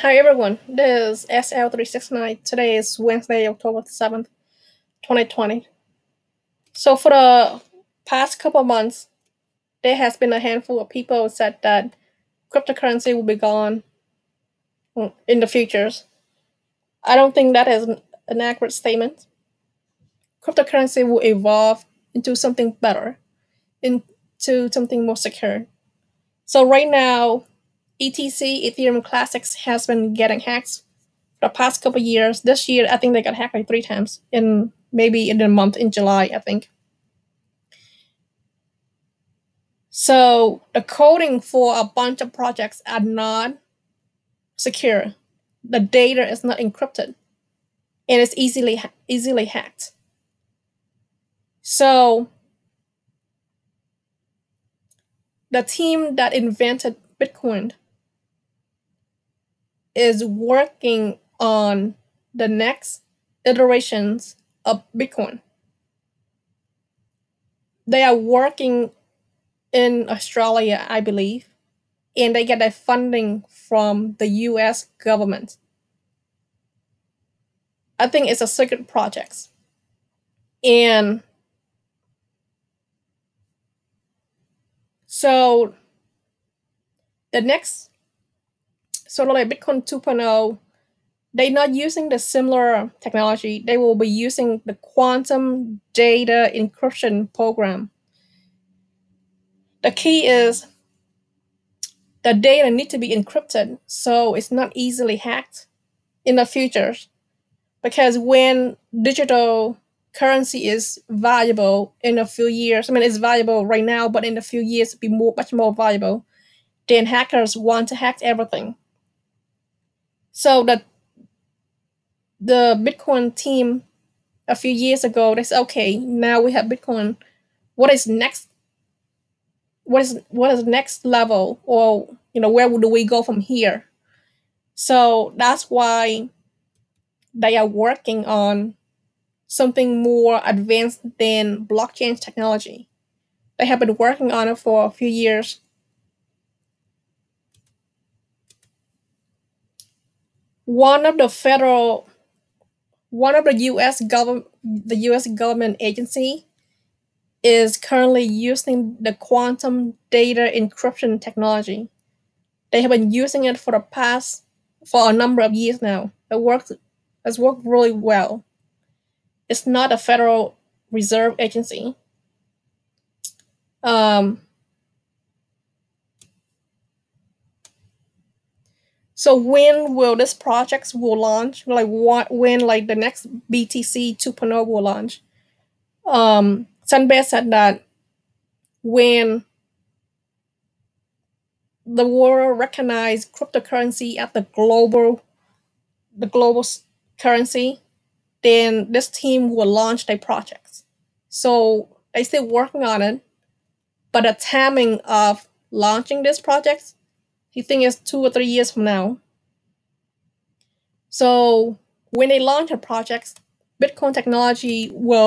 Hi everyone, this is SL369. Today is Wednesday, October 7th, 2020. So for the past couple of months, there has been a handful of people said that cryptocurrency will be gone in the futures. I don't think that is an accurate statement. Cryptocurrency will evolve into something better, into something more secure. So right now, ETC, Ethereum Classics, has been getting hacked the past couple of years. This year, I think they got hacked like 3 times in maybe in the month in July, I think. So the coding for a bunch of projects are not secure. The data is not encrypted, and it's easily hacked. So the team that invented Bitcoin is working on the next iterations of Bitcoin. They are working in Australia, I believe, and they get their funding from the US government. I think it's a secret project. And so the next sort of like Bitcoin 2.0, they're not using the similar technology. They will be using the quantum data encryption program. The key is the data need to be encrypted so it's not easily hacked in the future. Because when digital currency is valuable in a few years, I mean, it's valuable right now, but in a few years, it'll be much more valuable, then hackers want to hack everything. So the Bitcoin team a few years ago, they said, okay, now we have Bitcoin. What is next? What is next level, or where do we go from here? So that's why they are working on something more advanced than blockchain technology. They have been working on it for a few years. One of the federal, one of the U.S. government agency is currently using the quantum data encryption technology. They have been using it for a number of years now. Has worked really well. It's not a Federal Reserve agency. Um, so when will this project will launch? Like when like the next BTC 2.0 will launch? Sunbear said that when the world recognized cryptocurrency as the global currency, then this team will launch their projects. So they still working on it, but the timing of launching this project, he think is 2 or 3 years from now. So when they launch a project, Bitcoin technology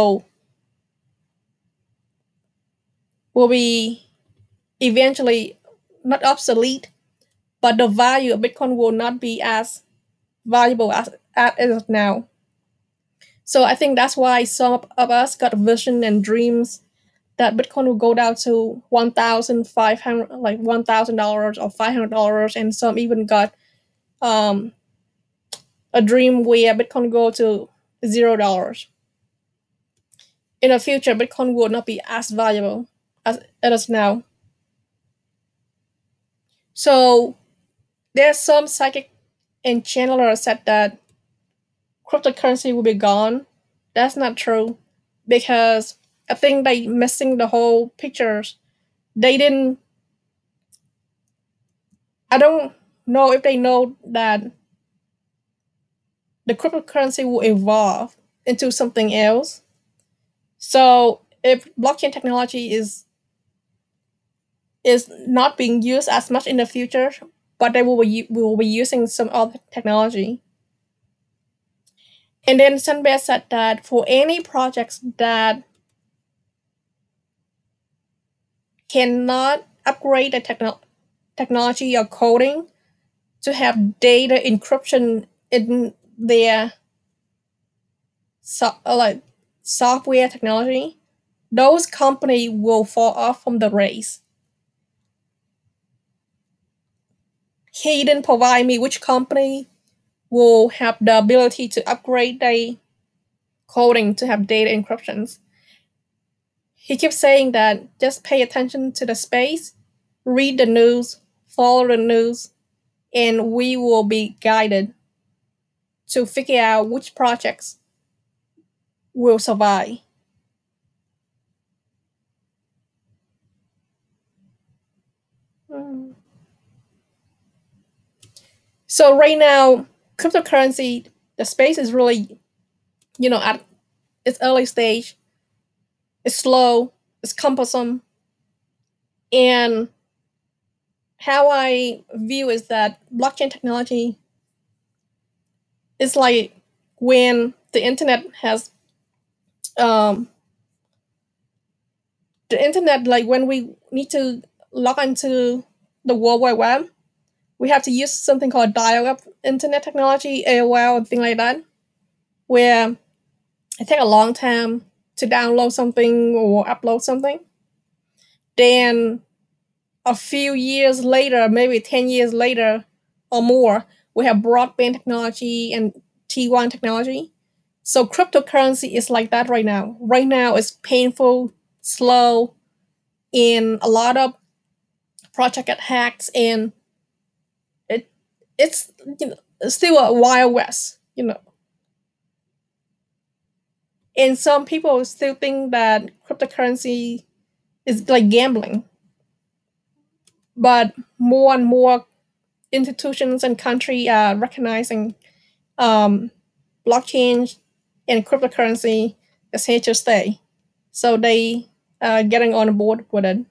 will be eventually not obsolete, but the value of Bitcoin will not be as valuable as it is now. So I think that's why some of us got a vision and dreams that Bitcoin will go down to 1,500, like $1,000 or $500, and some even got um, a dream where Bitcoin go to $0. In the future, Bitcoin will not be as valuable as it is now. So there's some psychic and channeler said that cryptocurrency will be gone. That's not true because I think they missing the whole pictures. They didn't. I don't know if they know that the cryptocurrency will evolve into something else. So if blockchain technology is not being used as much in the future, but they will be using some other technology. And then Sunbear said that for any projects that cannot upgrade the technology or coding to have data encryption in their like software technology, those companies will fall off from the race. He didn't provide me which company will have the ability to upgrade their coding to have data encryptions. He keeps saying that just pay attention to the space, read the news, follow the news, and we will be guided to figure out which projects will survive. Mm. So right now, cryptocurrency, the space is really, at its early stage. It's slow, it's cumbersome, and how I view is that blockchain technology is like when the internet has um, the internet, like when we need to log into the World Wide Web, we have to use something called dial-up internet technology, AOL, and things like that, where it takes a long time to download something or upload something. Then a few years later, maybe 10 years later or more, we have broadband technology and T1 technology. So cryptocurrency is like that right now. Right now, it's painful, slow, and a lot of project get hacked, and it it's still a wild west. And some people still think that cryptocurrency is like gambling, but more and more institutions and country are recognizing um, blockchain and cryptocurrency is here to stay. So they are getting on board with it.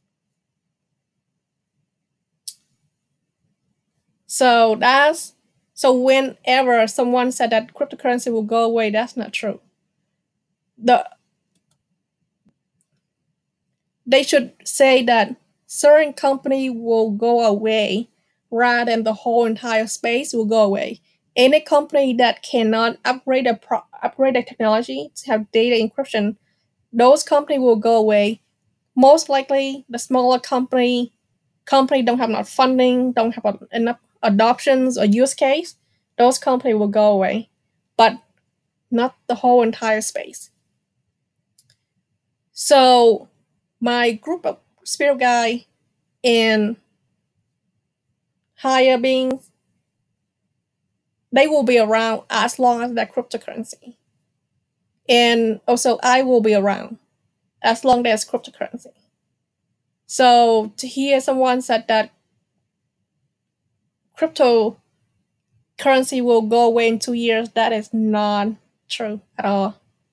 So that's so whenever someone said that cryptocurrency will go away, that's not true. The They should say that certain company will go away rather than the whole entire space will go away. Any company that cannot upgrade their technology to have data encryption, those company will go away. Most likely, the smaller company don't have enough funding, don't have enough adoptions or use case. Those company will go away, but not the whole entire space. So my group of spirit guy and higher beings, they will be around as long as that cryptocurrency. And also I will be around as long as cryptocurrency. So to hear someone said that cryptocurrency will go away in 2 years, that is not true at all.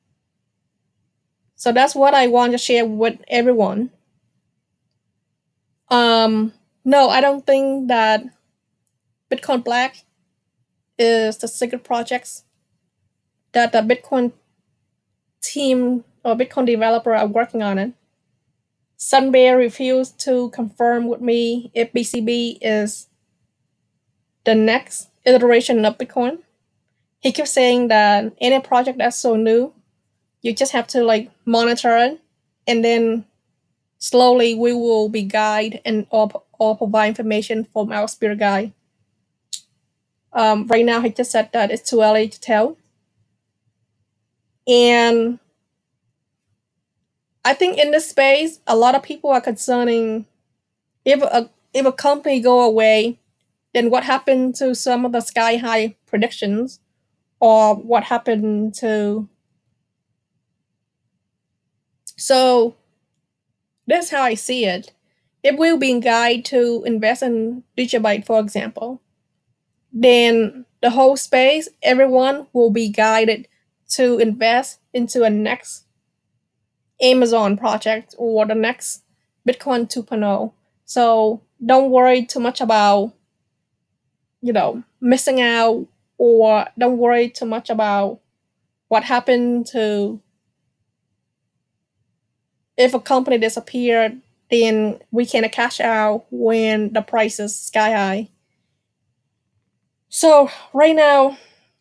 So that's what I want to share with everyone. No, I don't think that Bitcoin Black is the secret projects that the Bitcoin team or Bitcoin developer are working on it. Sunbear refused to confirm with me if BCB is the next iteration of Bitcoin. He keeps saying that any project that's so new, you just have to like monitor it, and then slowly we will be guide and or provide information from our spirit guide. Right now, he just said that it's too early to tell, and I think in this space, a lot of people are concerning if a company go away, then what happened to some of the sky high predictions, or what happened to. So that's how I see it. If we're being guided to invest in Digibyte, for example, then the whole space, everyone will be guided to invest into a next Amazon project or the next Bitcoin 2.0. So don't worry too much about, missing out, or don't worry too much about what happened to if a company disappeared, then we can cash out when the price is sky high. So right now,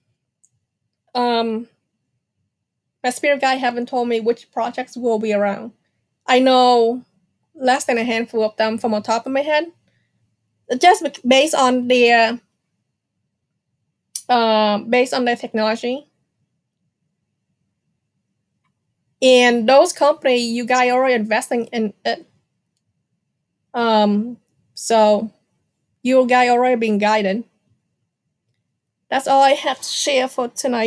um, my spirit guide haven't told me which projects will be around. I know less than a handful of them from the top of my head, just based on their technology. And those company you guys are already investing in it. So you guys already being guided. That's all I have to share for tonight.